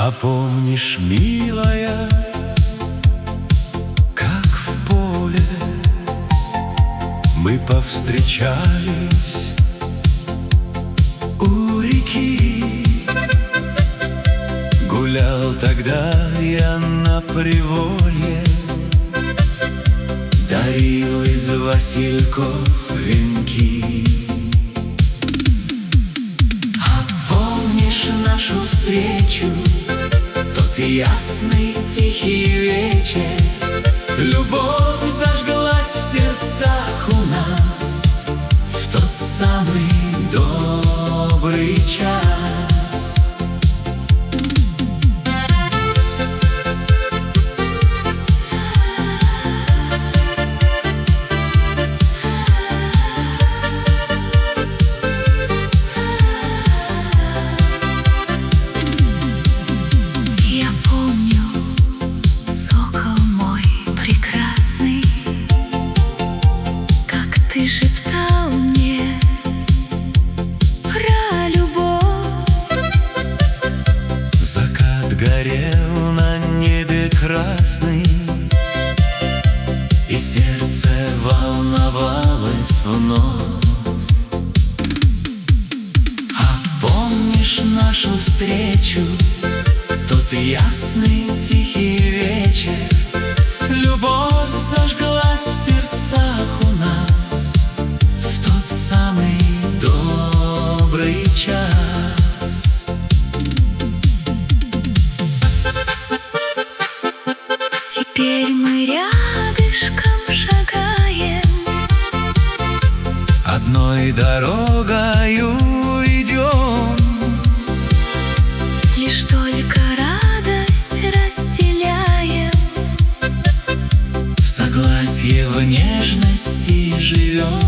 А помнишь, милая, как в поле мы повстречались у реки? Гулял тогда я на приволье, дарил из васильков венки. А помнишь нашу встречу, тот ясный тихий вечер? Любовь зажглась в сердцах у нас в тот самый добрый час. Ты шептал мне про любовь. Закат горел на небе красный, и сердце волновалось вновь. А помнишь нашу встречу, тот ясный тихий вечер? Любовь зажглась в сердцах у нас в тот самый добрый час. Теперь мы рядышком шагаем, одной дорогою идем, лишь только радость разделяем, в согласии, в нежности живем.